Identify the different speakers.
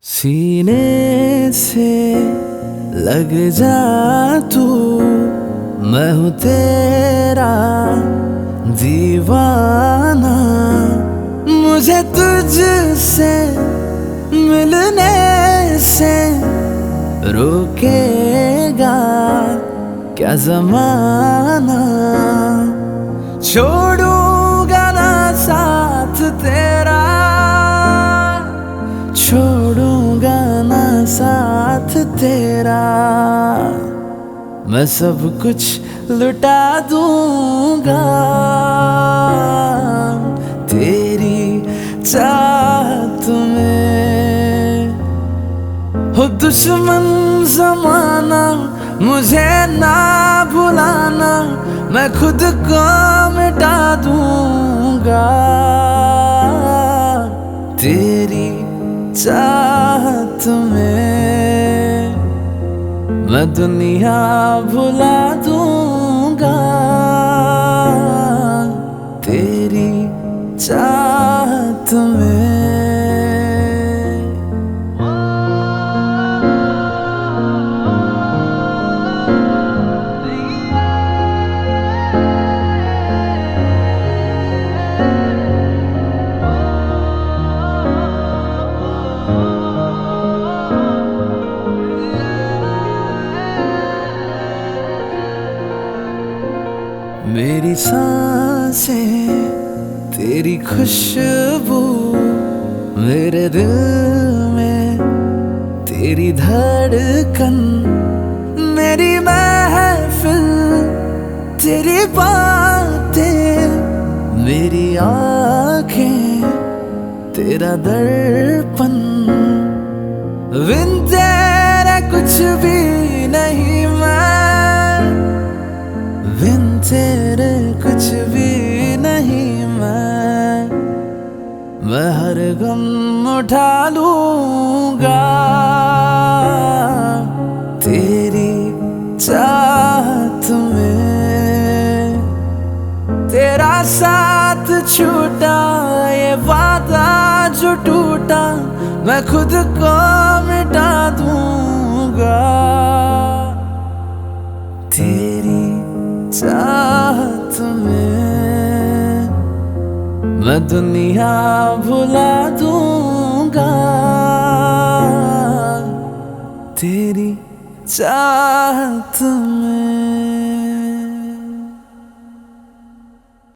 Speaker 1: सीने से लग जा तू, मैं हूँ तेरा दीवाना। मुझे तुझसे मिलने से रोकेगा क्या जमाना। छोड़ूंगा ना साथ तेरा, छोड़ूंगा ना साथ तेरा। मैं सब कुछ लुटा दूंगा तेरी चाहत में। हो दुश्मन जमाना मुझे ना भुलाना, मैं खुद को मिटा दूंगा तेरी चाहत में। मैं दुनिया भुला दूंगा तेरी चाहत में। मेरी सांसें तेरी खुशबू, मेरे दिल में तेरी धड़कन। मेरी महफिल तेरी बातें, मेरी आँखें तेरा दर्पण। बिन तेरे कुछ भी नहीं मैं, बिन तेरे कुछ भी नहीं मैं हर गम उठा लूंगा तेरी चाहत में। तेरा साथ छूटा ये वादा जो टूटा, मैं खुद को मिटा दूंगा तेरी चाहत में। मैं दुनिया भुला दूंगा तेरी चाहत में।